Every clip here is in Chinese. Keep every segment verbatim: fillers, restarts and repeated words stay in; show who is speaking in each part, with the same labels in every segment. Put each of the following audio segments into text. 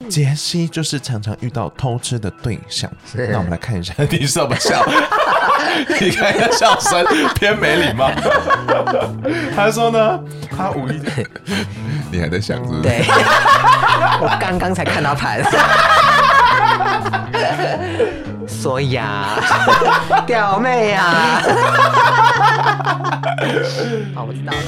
Speaker 1: 杰西就是常常遇到偷吃的对象。那我们来看一下你怎么笑。你看一下笑声偏没礼貌。他说呢，他无意你还在想是不是？
Speaker 2: 对，我刚刚才看到盘。所以啊，屌妹啊。好，我知道了。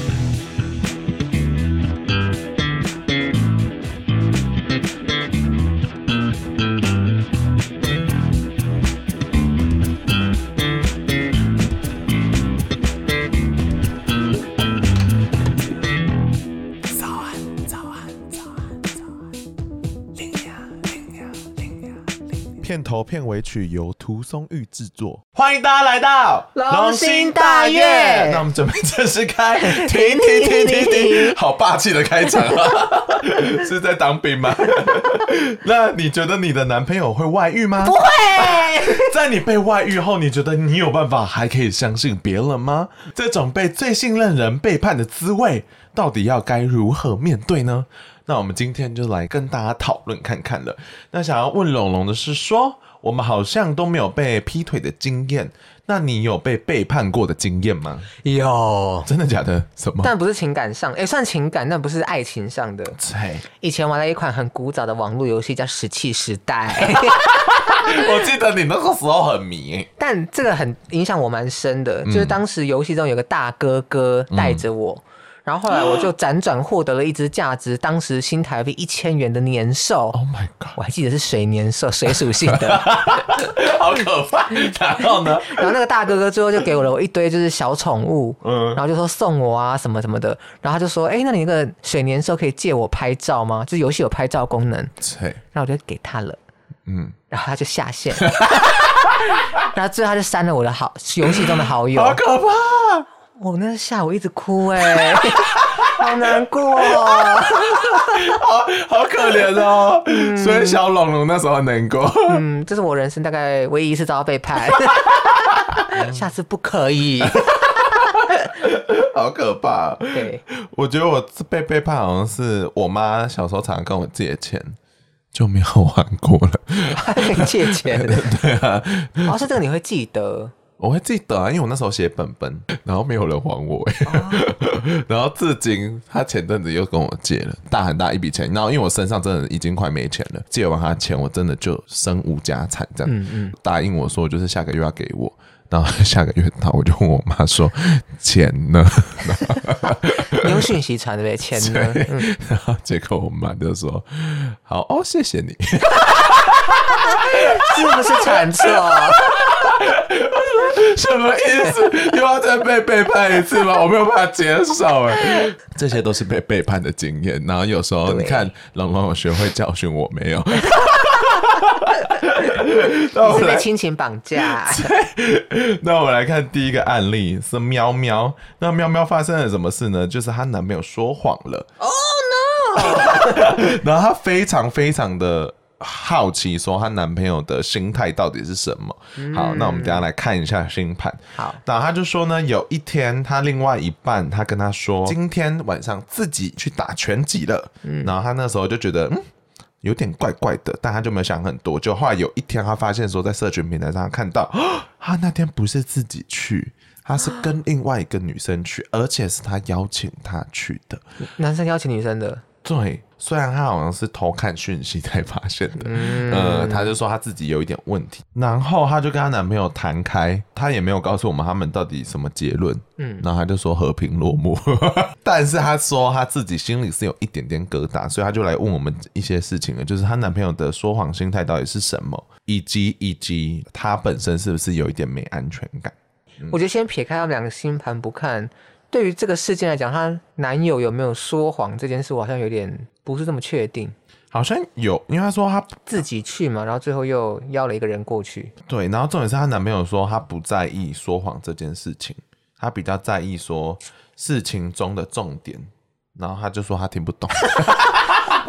Speaker 1: 片头片尾曲由涂松玉制作，欢迎大家来到
Speaker 2: 龙兴大悦。
Speaker 1: 那我们准备正式开，停停停停停，好霸气的开场啊！是在当兵吗？那你觉得你的男朋友会外遇吗？
Speaker 2: 不会。
Speaker 1: 在你被外遇后，你觉得你有办法还可以相信别人吗？这种被最信任人背叛的滋味，到底要该如何面对呢？那我们今天就来跟大家讨论看看了。那想要问龙龙的是说，我们好像都没有被劈腿的经验，那你有被背叛过的经验吗？
Speaker 2: 有。
Speaker 1: 真的假的？什么？
Speaker 2: 但不是情感上，也算情感，但不是爱情上的。以前玩了一款很古早的网络游戏叫《石器时代》。
Speaker 1: 我记得你那个时候很迷，
Speaker 2: 但这个很影响我蛮深的，就是当时游戏中有个大哥哥带着我。嗯，然后后来我就辗转获得了一只价值当时新台币一千元的年兽。
Speaker 1: Oh my god！
Speaker 2: 我还记得是水年兽，水属性的，
Speaker 1: 好可怕。然后呢？
Speaker 2: 然后那个大哥哥最后就给我了我一堆就是小宠物，嗯，然后就说送我啊什么什么的。然后他就说：“哎、欸，那你那个水年兽可以借我拍照吗？就是游戏有拍照功能。”然后我就给他了，嗯，然后他就下线，然后最后他就删了我的好游戏中的好友，
Speaker 1: 好可怕。
Speaker 2: 我那下午一直哭哎、欸，好难过、哦，
Speaker 1: 好好可怜哦。嗯、所以小龙龙那时候很难过。
Speaker 2: 嗯，这是我人生大概唯一一次遭到背叛，下次不可以。
Speaker 1: 好可怕。
Speaker 2: 对，我
Speaker 1: 觉得我被背叛好像是我妈小时候常常跟我借钱，就没有还过了。
Speaker 2: 跟你借钱？
Speaker 1: 对啊。
Speaker 2: 哦，是这个你会记得。
Speaker 1: 我会记得啊，因为我那时候写本本，然后没有人还我哎、哦，然后至今他前阵子又跟我借了大很大一笔钱，然后因为我身上真的已经快没钱了，借完他钱我真的就身无家产这样，嗯嗯，答应我说就是下个月要给我，然后下个月到我就问我妈说钱呢？
Speaker 2: 你用讯息传对不对？钱呢？
Speaker 1: 嗯、然后结果我妈就说好哦，谢谢你。
Speaker 2: 是不是传错？
Speaker 1: 什么意思？又要再被背叛一次吗？我没有办法接受哎。这些都是被背叛的经验，然后有时候你看龙龙有学会教训，我没有。
Speaker 2: 你是被亲情绑架。
Speaker 1: 那我们来看第一个案例是喵喵。那喵喵发生了什么事呢？就是她男朋友说谎了。
Speaker 2: Oh no！
Speaker 1: 然后她非常非常的好奇说她男朋友的心态到底是什么、嗯、好，那我们等一下来看一下星盘。
Speaker 2: 好，
Speaker 1: 然后她就说呢，有一天她另外一半她跟她说今天晚上自己去打拳击了、嗯、然后她那时候就觉得嗯有点怪怪的，但她就没有想很多，就后来有一天她发现说在社群平台上看到她那天不是自己去，他是跟另外一个女生去，而且是他邀请她去的。
Speaker 2: 男生邀请女生的？
Speaker 1: 对，虽然他好像是偷看讯息才发现的，嗯，呃，他就说他自己有一点问题，然后他就跟他男朋友谈开，他也没有告诉我们他们到底什么结论，嗯，然后他就说和平落幕，但是他说他自己心里是有一点点疙瘩，所以他就来问我们一些事情了，就是他男朋友的说谎心态到底是什么，以及以及他本身是不是有一点没安全感。嗯、
Speaker 2: 我觉得先撇开他们两个星盘不看，对于这个事件来讲，她男友有没有说谎这件事，我好像有点不是这么确定。
Speaker 1: 好像有，因为她说她
Speaker 2: 自己去嘛，然后最后又邀了一个人过去。
Speaker 1: 对，然后重点是她男朋友说他不在意说谎这件事情，他比较在意说事情中的重点，然后他就说他听不懂。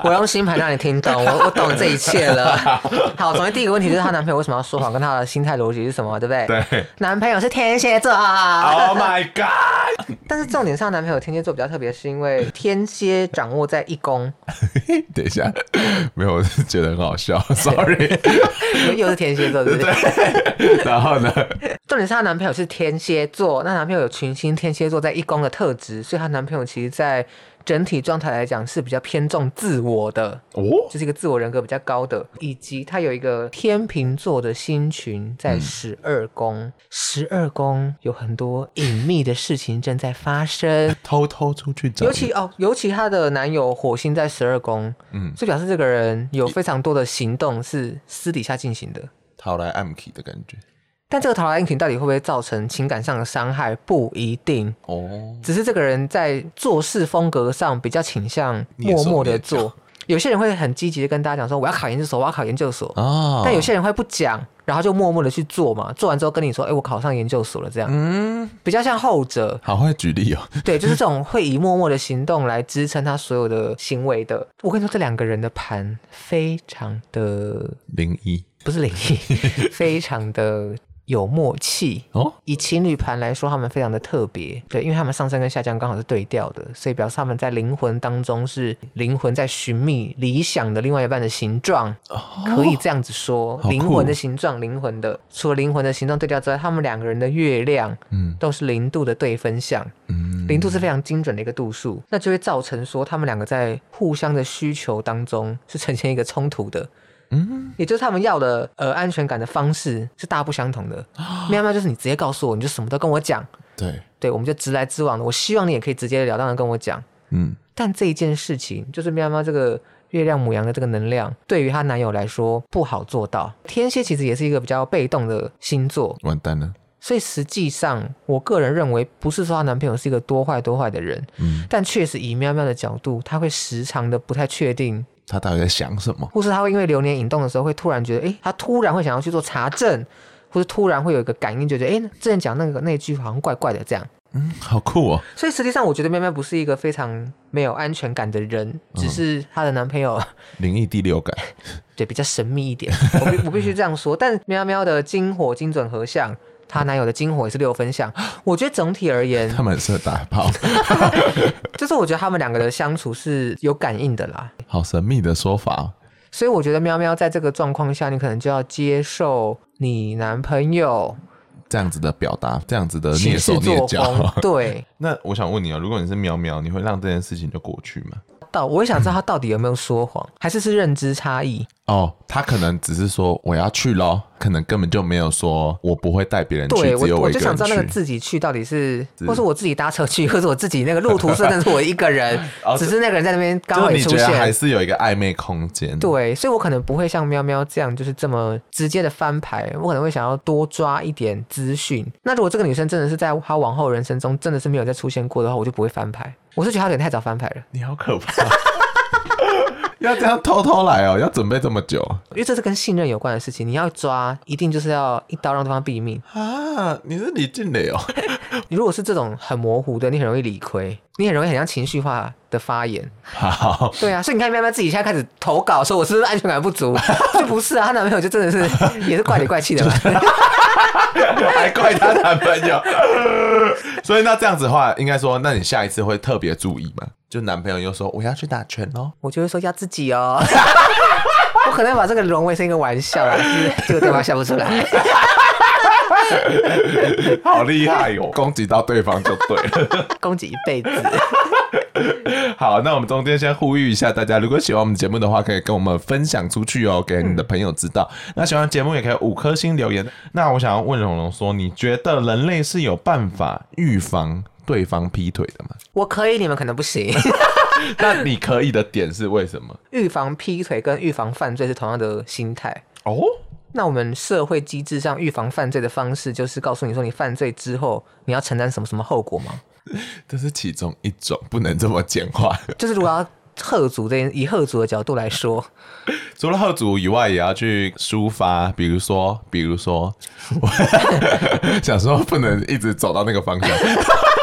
Speaker 2: 我用星盘让你听懂，我我懂这一切了。好，首先第一个问题就是她男朋友为什么要说谎，跟她的心态逻辑是什么，对不对？
Speaker 1: 对，
Speaker 2: 男朋友是天蝎座。
Speaker 1: Oh my god！
Speaker 2: 但是重点上，男朋友天蝎座比较特别，是因为天蝎掌握在一宫。
Speaker 1: 等一下，没有，我是觉得很好笑 ，sorry。
Speaker 2: 又是天蝎座，对不对？
Speaker 1: 对。然后呢？
Speaker 2: 重点是她男朋友是天蝎座，那男朋友有群星天蝎座在一宫的特质，所以她男朋友其实在整体状态来讲是比较偏重自我的，哦，就是一个自我人格比较高的，以及他有一个天秤座的星群在十二宫，十二宫有很多隐秘的事情正在发生，
Speaker 1: 偷偷出去找，
Speaker 2: 尤其哦，尤其她的男友火星在十二宫，嗯，就表示这个人有非常多的行动是私底下进行的，
Speaker 1: 逃来暗去的感觉。
Speaker 2: 但这个逃来暗去到底会不会造成情感上的伤害，不一定哦。只是这个人在做事风格上比较倾向默默的做。有些人会很积极的跟大家讲说我要考研究所，我要考研究所。哦。但有些人会不讲，然后就默默的去做嘛。做完之后跟你说，哎、欸，我考上研究所了，这样。嗯。比较像后者。
Speaker 1: 好会举例哦。
Speaker 2: 对，就是这种会以默默的行动来支撑他所有的行为的。我跟你说，这两个人的盘非常的
Speaker 1: 灵异，
Speaker 2: 不是灵异，非常的。有默契哦，以情侣盘来说，他们非常的特别，对，因为他们上升跟下降刚好是对调的，所以表示他们在灵魂当中是灵魂在寻觅理想的另外一半的形状，哦、可以这样子说，灵魂的形状，灵魂的，除了灵魂的形状对调之外，他们两个人的月亮，嗯，都是零度的对分相，嗯，零度是非常精准的一个度数，那就会造成说他们两个在互相的需求当中是呈现一个冲突的。嗯，也就是他们要的呃安全感的方式是大不相同的。喵喵就是你直接告诉我，你就什么都跟我讲。
Speaker 1: 对
Speaker 2: 对，我们就直来直往的。我希望你也可以直截了当的跟我讲。嗯，但这一件事情就是喵喵这个月亮牡羊的这个能量，对于她男友来说不好做到。天蝎其实也是一个比较被动的星座，
Speaker 1: 完蛋了。
Speaker 2: 所以实际上，我个人认为不是说她男朋友是一个多坏多坏的人，嗯，但确实以喵喵的角度，他会时常的不太确定。
Speaker 1: 他到底在想什么？
Speaker 2: 或是他会因为流年引动的时候，会突然觉得，哎，他突然会想要去做查证，或是突然会有一个感应，就觉得，哎，之前讲那个那句好像怪怪的，这样。
Speaker 1: 嗯，好酷哦。
Speaker 2: 所以实际上，我觉得喵喵不是一个非常没有安全感的人，嗯、只是她的男朋友
Speaker 1: 灵异第六感，
Speaker 2: 对，比较神秘一点。我必我必须这样说。但喵喵的金火精准合相。她男友的金火也是六分相，我觉得整体而言，
Speaker 1: 他们很适合打炮。
Speaker 2: 就是我觉得他们两个的相处是有感应的啦。
Speaker 1: 好神秘的说法。
Speaker 2: 所以我觉得喵喵在这个状况下，你可能就要接受你男朋友
Speaker 1: 这样子的表达，这样子的蹑手蹑脚。
Speaker 2: 对。
Speaker 1: 那我想问你啊，如果你是喵喵，你会让这件事情就过去吗？
Speaker 2: 到我也想知道他到底有没有说谎，还是是认知差异。
Speaker 1: 哦，他可能只是说我要去咯，可能根本就没有说我不会带别人去，
Speaker 2: 对，
Speaker 1: 只有我一个人去。
Speaker 2: 我就想知道那个自己去到底是，是或是我自己搭车去，或是我自己那个路途是真的是我一个人，哦、只是那个人在那边刚好也出现，
Speaker 1: 就你觉得还是有一个暧昧空间。
Speaker 2: 对，所以我可能不会像喵喵这样，就是这么直接的翻牌，我可能会想要多抓一点资讯。那如果这个女生真的是在她往后人生中真的是没有再出现过的话，我就不会翻牌。我是觉得她有点太早翻牌了。
Speaker 1: 你好可怕。要这样偷偷来哦，要准备这么久，
Speaker 2: 因为这是跟信任有关的事情，你要抓，一定就是要一刀让对方毙命
Speaker 1: 啊！你是李静蕾哦，
Speaker 2: 你如果是这种很模糊的，你很容易理亏，你很容易很像情绪化的发言。
Speaker 1: 好，
Speaker 2: 对啊，所以你看，喵喵自己现在开始投稿说我是不是安全感不足，就不是啊，她男朋友就真的是也是怪里怪气的嘛，
Speaker 1: 还怪她男朋友。所以那这样子的话，应该说，那你下一次会特别注意吗？就男朋友又说我要去打拳咯，
Speaker 2: 我就会说要自己哦。我可能把这个沦为是一个玩笑啦，是这个对方笑不出来。
Speaker 1: 好厉害哟、哦！攻击到对方就对了，
Speaker 2: 攻击一辈子。
Speaker 1: 好，那我们中间先呼吁一下大家，如果喜欢我们节目的话，可以跟我们分享出去哦，给你的朋友知道。嗯、那喜欢节目也可以五颗星留言。那我想要问蓉蓉说，你觉得人类是有办法预防对方劈腿的吗？
Speaker 2: 我可以，你们可能不行。
Speaker 1: 那你可以的点是为什么？
Speaker 2: 预防劈腿跟预防犯罪是同样的心态
Speaker 1: 哦。
Speaker 2: 那我们社会机制上预防犯罪的方式，就是告诉你说，你犯罪之后你要承担什么什么后果吗？
Speaker 1: 这是其中一种，不能这么简化。
Speaker 2: 就是如果要吓阻这以吓阻的角度来说，
Speaker 1: 除了吓阻以外，也要去抒发，比如说，比如说，想说不能一直走到那个方向。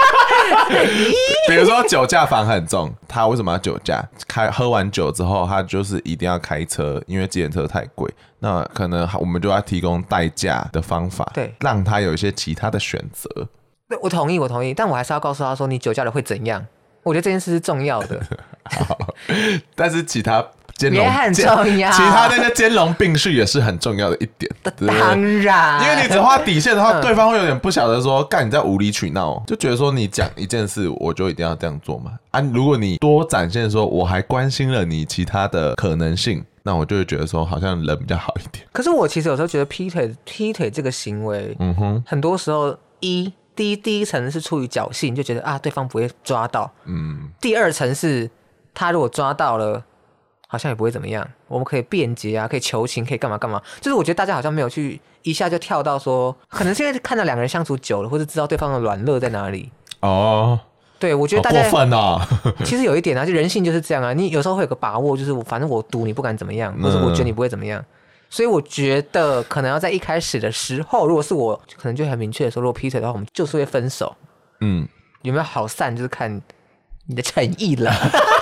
Speaker 1: 比如说酒驾罚很重，他为什么要酒驾？开喝完酒之后，他就是一定要开车，因为计程车太贵。那可能我们就要提供代驾的方法，对，让他有一些其他的选择。
Speaker 2: 我同意，我同意，但我还是要告诉他说，你酒驾了会怎样？我觉得这件事是重要的。
Speaker 1: 好，但是其他兼容
Speaker 2: 也很重要，
Speaker 1: 其他那些兼容并蓄也是很重要的一点。
Speaker 2: 当然，
Speaker 1: 因为你只画底线的话，嗯、对方会有点不晓得说，干你在无理取闹，就觉得说你讲一件事，我就一定要这样做嘛。啊，如果你多展现说，我还关心了你其他的可能性。那我就会觉得说，好像人比较好一点。
Speaker 2: 可是我其实有时候觉得劈腿劈腿这个行为，嗯哼，很多时候一第一第一层是出于侥幸，就觉得啊对方不会抓到，嗯。第二层是他如果抓到了，好像也不会怎么样，我们可以辩解啊，可以求情，可以干嘛干嘛。就是我觉得大家好像没有去一下就跳到说，可能是因为看到两个人相处久了，或者知道对方的软肋在哪里。哦。对，我觉得大家
Speaker 1: 好过分啊！
Speaker 2: 其实有一点啊，就人性就是这样啊。你有时候会有个把握，就是反正我赌你不敢怎么样，或者我觉得你不会怎么样。所以我觉得可能要在一开始的时候，如果是我，可能就很明确的说，如果劈腿的话，我们就是会分手。嗯，有没有好散，就是看你的诚意了。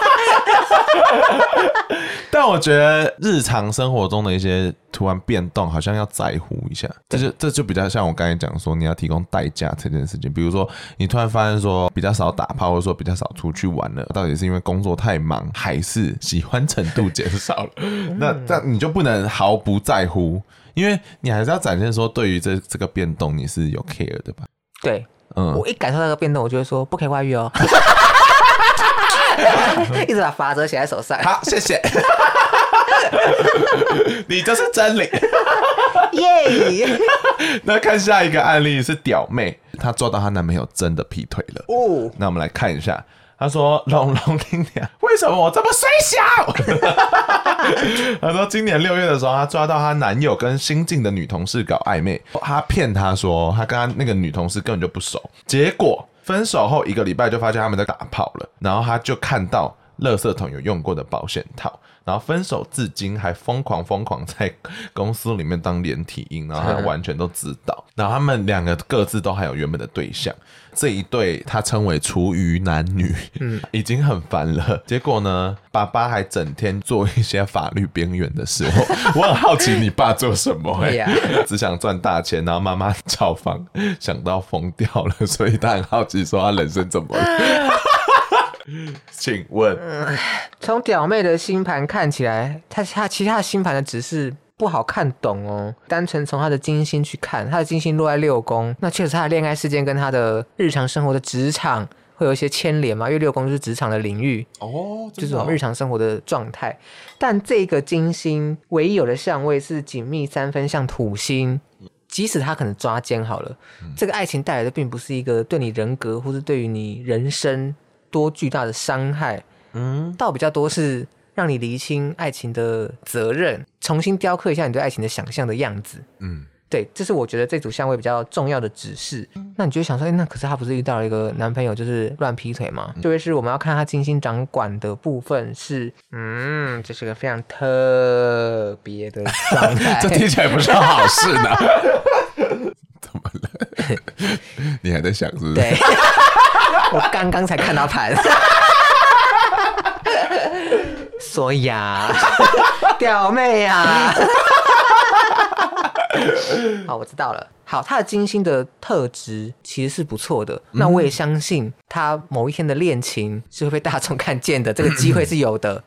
Speaker 1: 但我觉得日常生活中的一些突然变动，好像要在乎一下。这就这就比较像我刚才讲说，你要提供代价这件事情。比如说，你突然发现说比较少打炮，或者说比较少出去玩了，到底是因为工作太忙，还是喜欢程度减少了？那那你就不能毫不在乎，因为你还是要展现说，对于这这个变动你是有 care 的吧？
Speaker 2: 对，嗯，我一感受到这个变动，我就会说不可以外遇哦。一直把法则写在手上。
Speaker 1: 好，谢谢。你就是真理。
Speaker 2: 耶！
Speaker 1: 那看下一个案例是屌妹，她抓到她男朋友真的劈腿了。哦，那我们来看一下。她说：“龙龙听娘，为什么我这么衰小？”她说：“今年六月的时候，她抓到她男友跟新进的女同事搞暧昧，她骗她说她跟她那个女同事根本就不熟，结果。”分手后一个礼拜就发现他们在打炮了，然后他就看到垃圾桶有用过的保险套，然后分手至今还疯狂疯狂在公司里面当连体婴，然后他完全都知道，然后他们两个各自都还有原本的对象，这一对他称为厨余男女，嗯，已经很烦了。结果呢，爸爸还整天做一些法律边缘的事。我, 我很好奇你爸做什么、欸？只想赚大钱，然后妈妈炒房想到疯掉了，所以他很好奇说他人生怎么了？请问，
Speaker 2: 从、嗯、屌妹的星盘看起来，他他其实他的星盘的只是不好看懂哦。单纯从他的金星去看，他的金星落在六宫，那确实他的恋爱事件跟他的日常生活的职场会有一些牵连嘛，因为六宫就是职场的领域哦，就是这种日常生活的状态。但这个金星唯一有的相位是紧密三分像土星。即使他可能抓奸好了、嗯、这个爱情带来的并不是一个对你人格或是对于你人生多巨大的伤害，嗯，倒比较多是让你厘清爱情的责任，重新雕刻一下你对爱情的想象的样子，嗯，对，这是我觉得这组相位比较重要的指示。嗯、那你就会想说、欸、那可是他不是遇到了一个男朋友就是乱劈腿吗？嗯、就会是我们要看他金星掌管的部分是，嗯，这是个非常特别的状态。
Speaker 1: 这听起来不是好事呢。怎么了？你还在想是不是？
Speaker 2: 对。我刚刚才看到盘。所以啊，屌妹啊。好，我知道了。好，他的金星的特质其实是不错的、嗯、那我也相信他某一天的恋情是会被大众看见的，这个机会是有的。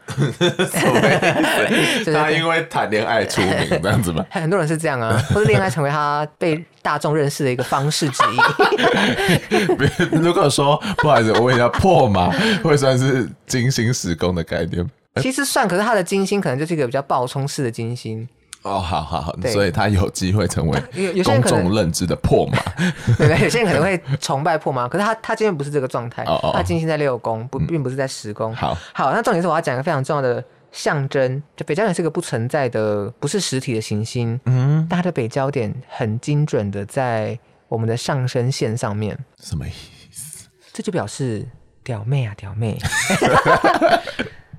Speaker 1: 他因为谈恋爱出名这样子吗？
Speaker 2: 很多人是这样啊，或是恋爱成为他被大众认识的一个方式之
Speaker 1: 一。如果说不好意思我问一下，破马会算是金星十宫的概念？
Speaker 2: 其实算，可是他的金星可能就是一个比较爆冲式的金星。
Speaker 1: 哦，好好好，所以他有机会成为公众认知的破马。
Speaker 2: 对对，有些人可能会崇拜破马，可是他他今天不是这个状态，哦哦他金星在六宫，不，并不是在十宫、嗯。好，好，那重点是我要讲一个非常重要的象征，就北交点是个不存在的，不是实体的行星，嗯，但它的北交点很精准的在我们的上升线上面。
Speaker 1: 什么意思？
Speaker 2: 这就表示屌妹啊，屌妹。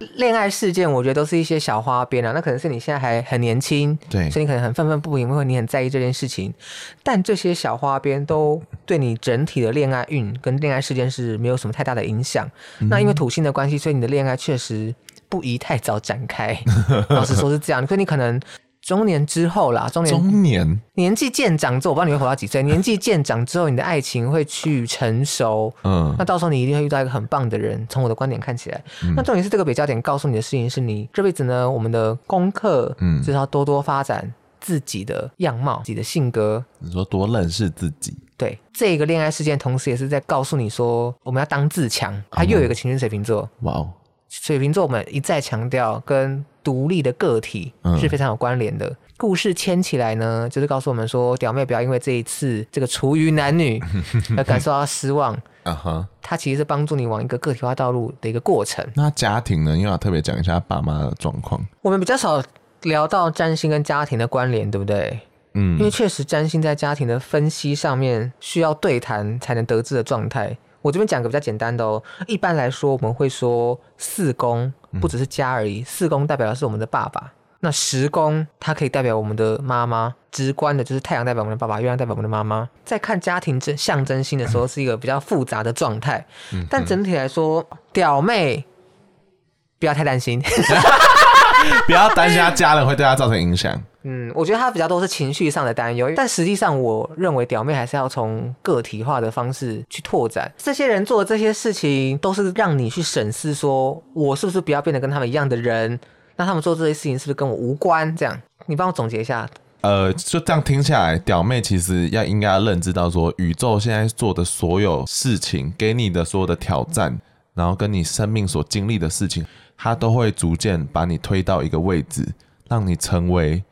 Speaker 2: 恋爱事件我觉得都是一些小花边啊，那可能是你现在还很年轻，
Speaker 1: 对，
Speaker 2: 所以你可能很愤愤不平，或者你很在意这件事情，但这些小花边都对你整体的恋爱运跟恋爱事件是没有什么太大的影响、嗯、那因为土星的关系，所以你的恋爱确实不宜太早展开老实说是这样，所以你可能中年之后啦，中年
Speaker 1: 中年
Speaker 2: 年纪渐长之后，我不知道你会活到几岁。年纪渐长之后，你的爱情会去成熟，嗯，那到时候你一定会遇到一个很棒的人。从我的观点看起来，嗯、那重点是这个比较点告诉你的事情是你这辈子呢，我们的功课，嗯，就是要多多发展自己的样貌、自己的性格。
Speaker 1: 你说多认识自己。
Speaker 2: 对，这个恋爱事件，同时也是在告诉你说，我们要当自强。它又有一个情绪水瓶座，哇哦。水瓶座我们一再强调跟独立的个体是非常有关联的、嗯、故事牵起来呢，就是告诉我们说屌妹不要因为这一次这个厨余男女而感受到失望uh-huh. 它其实是帮助你往一个个体化道路的一个过程。
Speaker 1: 那家庭呢，因为要特别讲一下爸妈的状况，
Speaker 2: 我们比较少聊到占星跟家庭的关联，对不对？嗯，因为确实占星在家庭的分析上面需要对谈才能得知的状态。我这边讲个比较简单的哦，一般来说我们会说四宫不只是家而已、嗯、四宫代表的是我们的爸爸，那十宫它可以代表我们的妈妈，直观的就是太阳代表我们的爸爸，月亮代表我们的妈妈。在看家庭象征性的时候是一个比较复杂的状态、嗯、但整体来说屌妹不要太担心
Speaker 1: 不要担心他家人会对他造成影响。
Speaker 2: 嗯，我觉得他比较多是情绪上的担忧，但实际上我认为屌妹还是要从个体化的方式去拓展。这些人做的这些事情都是让你去审视说我是不是不要变得跟他们一样的人，那他们做这些事情是不是跟我无关，这样你帮我总结一下。
Speaker 1: 呃，就这样听下来，屌妹其实要应该要认知到说，宇宙现在做的所有事情，给你的所有的挑战，然后跟你生命所经历的事情，它都会逐渐把你推到一个位置，让你成为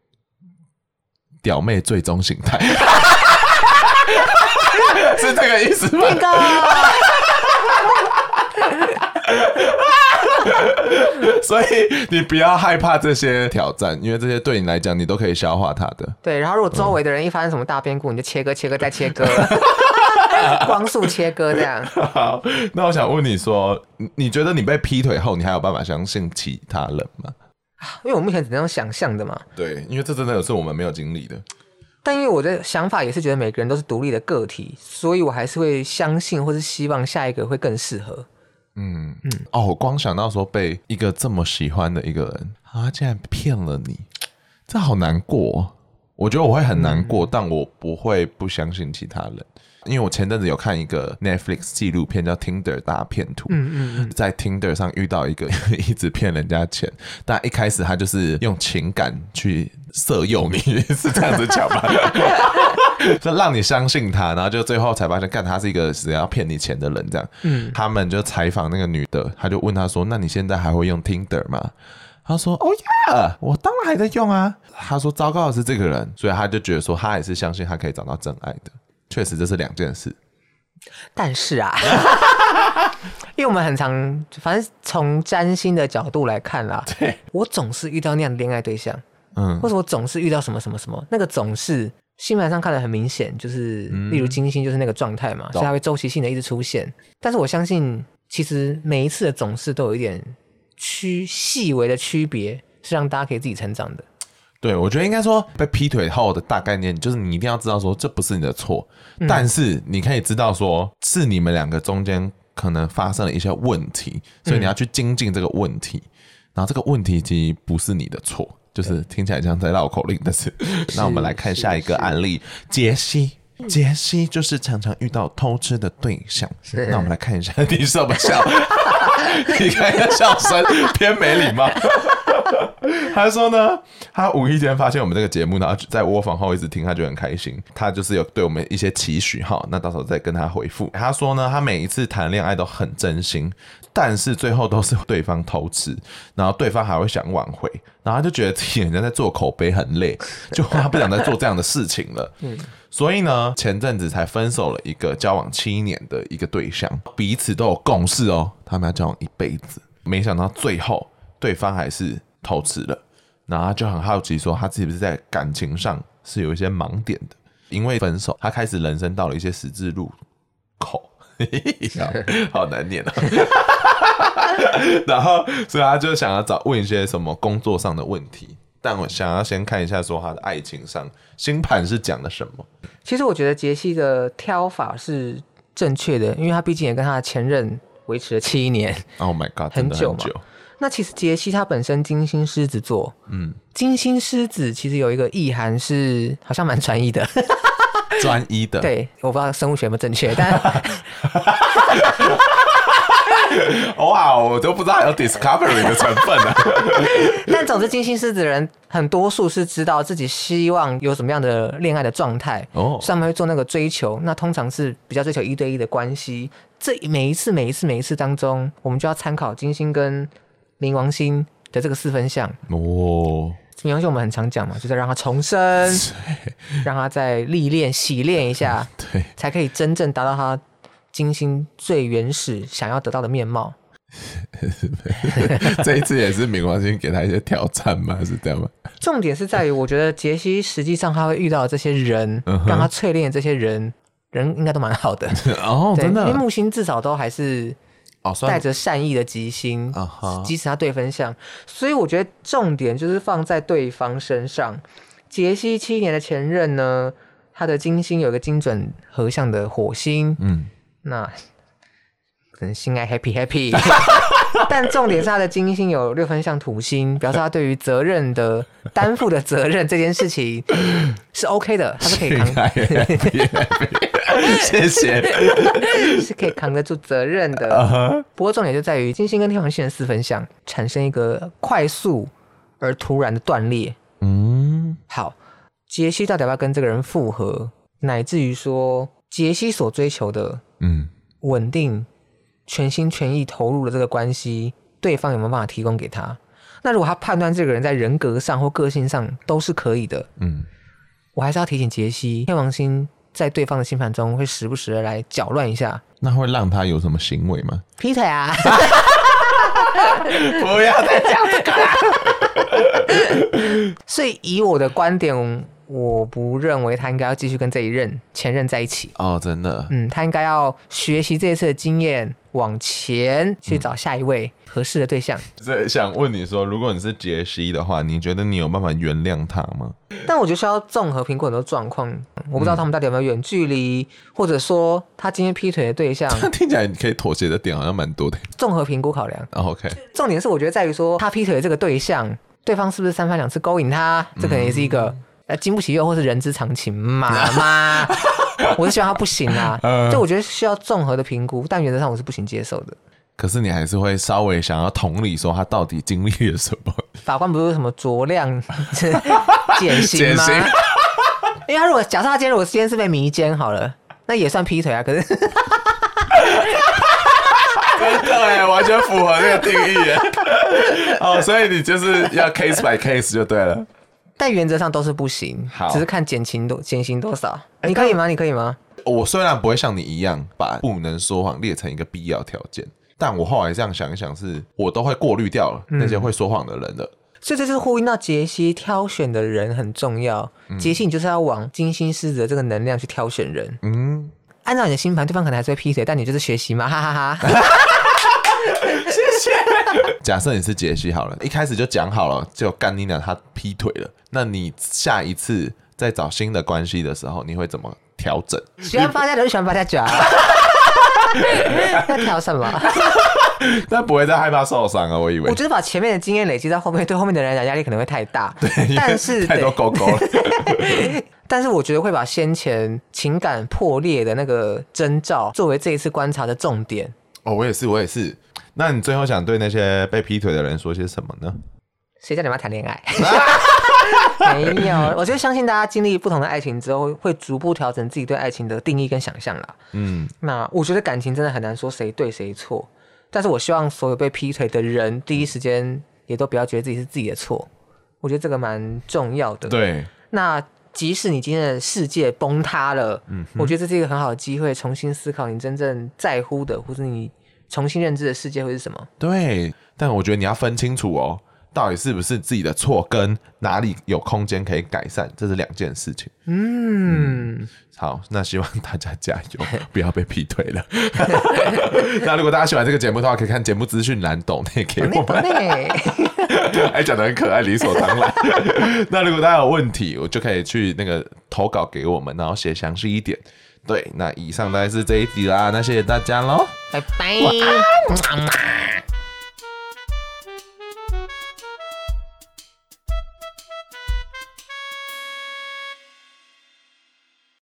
Speaker 1: 屌妹最终形态是这个意思吗？那个所以你不要害怕这些挑战，因为这些对你来讲你都可以消化它的。
Speaker 2: 对，然后如果周围的人一发生什么大变故、嗯、你就切割切割再切割光速切割这样。
Speaker 1: 好，那我想问你说，你觉得你被劈腿后你还有办法相信其他人吗？
Speaker 2: 因为我目前只能用想象的嘛。
Speaker 1: 对，因为这真的是我们没有经历的。
Speaker 2: 但因为我的想法也是觉得每个人都是独立的个体，所以我还是会相信或是希望下一个会更适合。嗯
Speaker 1: 嗯，哦，我光想到说被一个这么喜欢的一个人，他竟然骗了你，这好难过。我觉得我会很难过、嗯、但我不会不相信其他人。因为我前阵子有看一个 Netflix 纪录片叫 Tinder 大骗图、嗯嗯嗯、在 Tinder 上遇到一个一直骗人家钱，但一开始他就是用情感去色诱你，是这样子讲吗？就让你相信他，然后就最后才发现干他是一个只要骗你钱的人这样、嗯、他们就采访那个女的，他就问他说，那你现在还会用 Tinder 吗？他说哦呀，我当然还在用啊。他说糟糕的是这个人，所以他就觉得说他还是相信他可以找到真爱的。确实这是两件事，
Speaker 2: 但是啊因为我们很常反正从占星的角度来看啦，对，我总是遇到那样的恋爱对象，嗯，或者我总是遇到什么什么什么，那个总是星盘上看得很明显，就是、嗯、例如金星就是那个状态嘛，所以它会周期性的一直出现。但是我相信其实每一次的总是都有一点区细微的区别，是让大家可以自己成长的。
Speaker 1: 对，我觉得应该说被劈腿后的大概念就是你一定要知道说这不是你的错、嗯、但是你可以知道说是你们两个中间可能发生了一些问题，所以你要去精进这个问题、嗯、然后这个问题其实不是你的错，就是听起来像在绕口令，但是那我们来看下一个案例。杰西杰西就是常常遇到偷吃的对象，那我们来看一下你什么笑你看一下笑声偏没礼貌他说呢，他无意间发现我们这个节目，然后在窝房后一直听，他就很开心。他就是有对我们一些期许哈，那到时候再跟他回复。他说呢，他每一次谈恋爱都很真心，但是最后都是对方偷吃，然后对方还会想挽回，然后他就觉得自己人家在做口碑很累，就他不想再做这样的事情了。嗯，所以呢，前阵子才分手了一个交往七年的一个对象，彼此都有共识哦，他们要交往一辈子。没想到最后对方还是偷吃了，然后他就很好奇说他是不是在感情上是有一些盲点的，因为分手他开始人生到了一些十字路口好难念啊然后所以他就想要找问一些什么工作上的问题，但我想要先看一下说他的爱情上星盘是讲了什么。
Speaker 2: 其实我觉得杰西的挑法是正确的，因为他毕竟也跟他的前任维持了七年
Speaker 1: ，Oh my god，
Speaker 2: 很久嘛。那其实杰西他本身金星狮子座，嗯，金星狮子其实有一个意涵是好像蛮专一的，
Speaker 1: 专一的，
Speaker 2: 对，我不知道生物学有没有正确，但
Speaker 1: 哇，我都不知道还有 discovery 的成分啊。
Speaker 2: 但总之，金星狮子的人很多数是知道自己希望有什么样的恋爱的状态，哦，所以他们会做那个追求。那通常是比较追求一对一的关系。这每一次、每一次、每一次当中，我们就要参考金星跟冥王星的这个四分相。哦，冥王星我们很常讲嘛，就是让它重生，让它再历练、洗练一下，对，才可以真正达到它金星最原始想要得到的面貌。
Speaker 1: 这一次也是冥王星给他一些挑战吗？是这样吗？
Speaker 2: 重点是在于，我觉得杰西实际上他会遇到的这些人，嗯、让他淬炼的这些人，人应该都蛮好的。
Speaker 1: 哦，真的，
Speaker 2: 因为木星至少都还是带着善意的吉星，哦、即使他对分相，所以我觉得重点就是放在对方身上。杰西七年的前任呢，他的金星有一个精准合相的火星，嗯，那。可能性爱 happy happy 但重点是他的金星有六分像土星，表示他对于责任的担负的责任这件事情是 OK 的，他是可以扛
Speaker 1: 谢谢
Speaker 2: 是可以扛得住责任的、uh-huh. 不过重点就在于金星跟天王星的四分相产生一个快速而突然的断裂。嗯，好，杰西到底要不要跟这个人复合，乃至于说杰西所追求的嗯稳定全心全意投入了这个关系，对方有没有办法提供给他？那如果他判断这个人在人格上或个性上都是可以的，嗯，我还是要提醒杰西，天王星在对方的星盘中会时不时的来搅乱一下。
Speaker 1: 那会让他有什么行为吗？
Speaker 2: 劈腿啊！
Speaker 1: 不要再讲这个啦！
Speaker 2: 所以以我的观点，我不认为他应该要继续跟这一任前任在一起。
Speaker 1: 哦，真的？
Speaker 2: 嗯，他应该要学习这一次的经验，往前去找下一位合适的对象。
Speaker 1: 所以想问你说，如果你是杰西的话，你觉得你有办法原谅他吗？
Speaker 2: 但我觉得需要综合评估很多状况，我不知道他们到底有没有远距离、嗯，或者说他今天劈腿的对象，
Speaker 1: 听起来你可以妥协的点好像蛮多的。
Speaker 2: 综合评估考量。
Speaker 1: 哦、OK。
Speaker 2: 重点是我觉得在于说，他劈腿的这个对象，对方是不是三番两次勾引他，这可能也是一个。嗯呃，经不起诱惑是人之常情嘛嘛，我是希望他不行啊，呃、就我觉得需要综合的评估，但原则上我是不行接受的。
Speaker 1: 可是你还是会稍微想要同理说他到底经历了什么。
Speaker 2: 法官不是什么酌量减刑吗？因为他如果假设他今天如果今天是被迷奸好了，那也算劈腿啊。可是真
Speaker 1: 的哎，完全符合那个定义耶。哦，所以你就是要 case by case 就对了。
Speaker 2: 但原则上都是不行，只是看减刑多减刑多少。你可以吗？你可以吗？
Speaker 1: 我虽然不会像你一样把不能说谎列成一个必要条件，但我后来这样想一想是，是我都会过滤掉了那些会说谎的人的。嗯、
Speaker 2: 所以这是呼应到杰西挑选的人很重要。嗯、杰西你就是要往金星狮子的这个能量去挑选人。嗯，按照你的星盘，对方可能还是会劈腿，但你就是学习嘛，哈哈哈。
Speaker 1: 谢谢。假设你是杰西好了，一开始就讲好了，就干你娘他劈腿了，那你下一次再找新的关系的时候，你会怎么调整？
Speaker 2: 喜欢八加九就喜欢八加九啊，要调什么？
Speaker 1: 但不会再害怕受伤啊，我以为。
Speaker 2: 我觉得把前面的经验累积在后面，对后面的人来讲压力可能会太大。
Speaker 1: 对，
Speaker 2: 但是
Speaker 1: 太多勾勾了。
Speaker 2: 但是我觉得会把先前情感破裂的那个征兆作为这一次观察的重点。
Speaker 1: 哦，我也是，我也是。那你最后想对那些被劈腿的人说些什么呢？
Speaker 2: 谁叫你们要谈恋爱？没有，我就相信大家经历不同的爱情之后，会逐步调整自己对爱情的定义跟想象啦。嗯，那我觉得感情真的很难说谁对谁错，但是我希望所有被劈腿的人，第一时间也都不要觉得自己是自己的错。我觉得这个蛮重要的。
Speaker 1: 对，
Speaker 2: 那即使你今天的世界崩塌了，嗯，我觉得这是一个很好的机会，重新思考你真正在乎的，或是你重新认知的世界会是什么。
Speaker 1: 对，但我觉得你要分清楚哦。 到底是不是自己的错，跟哪里有空间可以改善，这是两件事情。嗯。嗯好，那希望大家加油，不要被劈腿了。那如果大家喜欢这个节目的话，可以看节目资讯栏抖内给我们。还讲得很可爱，理所当然。那如果大家有问题，我就可以去那个投稿给我们，然后写详细一点。对，那以上大概是这一集啦，那谢谢大家喽，
Speaker 2: 拜拜。